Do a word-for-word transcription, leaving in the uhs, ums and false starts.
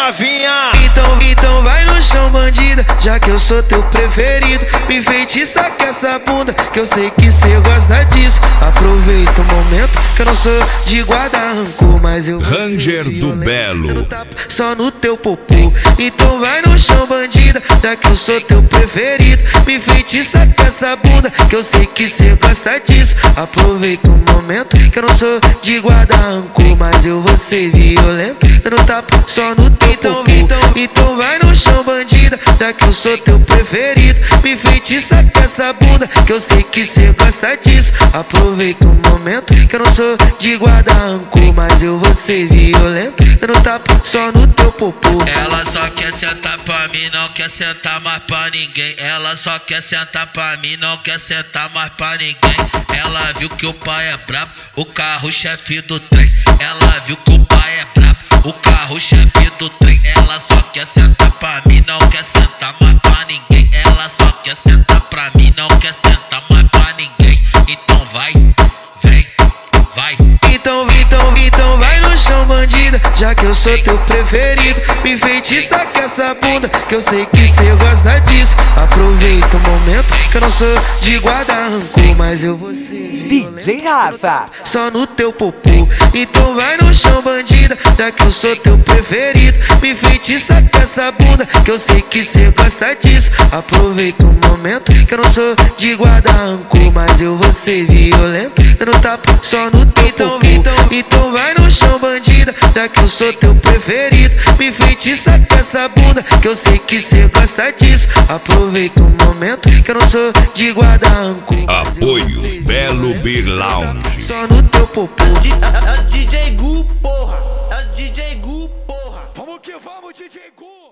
novinha. Então, então vai no chão, bandida, já que eu sou teu preferido. Me enfeitiça com essa bunda, que eu sei que cê gosta disso. Aproveita o momento, que eu não sou de guardar rancor, mas eu Ranger do Belo, só no teu popô. Então vai no chão, bandida, já que eu sou teu preferido. Me enfeitiça com essa bunda, que eu sei que cê gosta disso. Aproveita o momento, que eu não sou de guardar rancor, mas eu vou ser violento, dando tapa só no teu então, popô. Então, então vai no chão, bandida, já que eu sou teu preferido. Me enfeitiça com essa bunda, que eu sei que cê gosta disso. Aproveita o momento, que eu não sou de guardar rancor, mas eu vou ser violento, dando tapa só no teu popô. Ela só quer sentar pra mim, não quer sentar mais pra ninguém. Ela só quer sentar pra mim, não quer sentar mais pra ninguém. Ela viu que o pai é brabo, o carro-chefe do trem. Ela viu que o pai é brabo, o carro-chefe do trem. Ela só quer sentar pra mim, não quer sentar mais pra ninguém. Ela só quer sentar pra mim, não quer sentar mais pra ninguém. Então vai, vem, vai. Então, então, então vai no chão, bandida, já que eu sou teu preferido. Me enfeitiça com essa bunda, que eu sei que cê gosta disso. Aproveita o momento, que eu não sou de guardar rancor, mas eu vou ser D J Rafa, só no teu popô. Então vai no chão, bandida, já que eu sou teu preferido. Me enfeitiça com essa bunda, que eu sei que cê gosta disso. Aproveita o momento, que eu não sou de guardar rancor, mas eu vou ser violento, dando tapa só no teu então, popô. Então, então vai no chão, bandida, já que eu sou teu preferido. Me enfeitiça com essa bunda, que eu sei que cê gosta disso. Aproveita o momento, que eu não sou de guardar rancor. Apoio Belo Beer Lounge, só no teu popô. É o D J Gu, porra. É o D J Gu, porra. vamos que vamos, D J Gu.